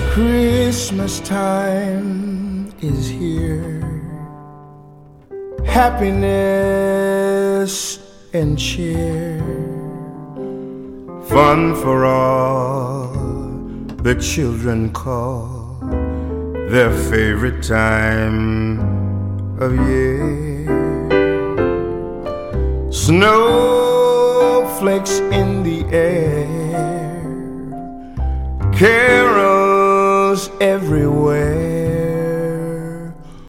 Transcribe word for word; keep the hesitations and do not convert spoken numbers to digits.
Christmas time is here. Happiness and cheer, fun for all the children call their favorite time of year. Snowflakes in the air, carols everywhere.